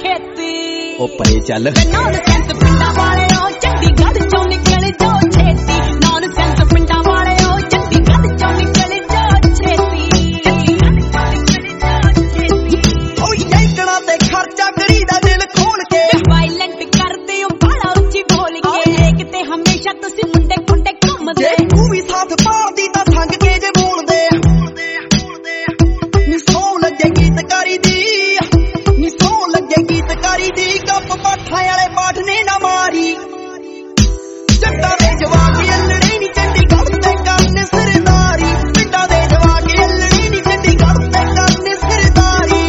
खेती ओ परे चल नॉनसेंस पिंडा वाले ओ चंडीगढ़ चों निकल जो छेती नॉनसेंस पिंडा वाले ओ चंडीगढ़ चों निकल जो छेती ओ यकड़ा ते खर्चा करी दा दिल खोल के वायलेंट कर दे ओ बाला उच्ची बोल के एक ते हमेशा तुसी मुंडे खुंडे घुमदे जे तू भी साथ पादी ता संग के जे बोल दे नी सौ लगे गीतकारी दी नी सौ लगे गीतकारी दी गप पाठा वाले पाठ ने ना मारी जट्टा दे जवाब अल्लड़ी नी चंडीगढ़ ते करने सरदारी पिंडा दे जवाब अल्लड़ी नी चंडीगढ़ ते करने सरदारी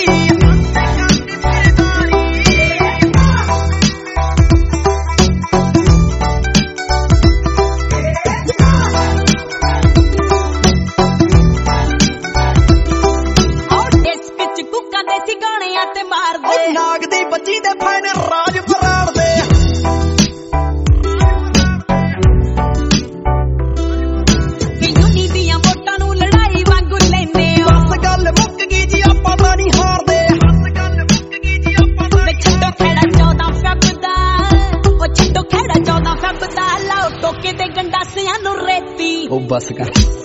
कुक्का देसी गाने आते मार दे नाग दी बच्ची दे फैन राज फराड़ दे यूनी दियां वोटां नूं लड़ाई वांगू लैंदे हो बस गल मुक गई जी आपां तां नहीं हारदे वे छड्डो खेड़ा 14 फैब दा ओ छड्डो खेड़ा 14 फैब दा लाओ टोके ते गंडासियां नूं रेती ओ बस कर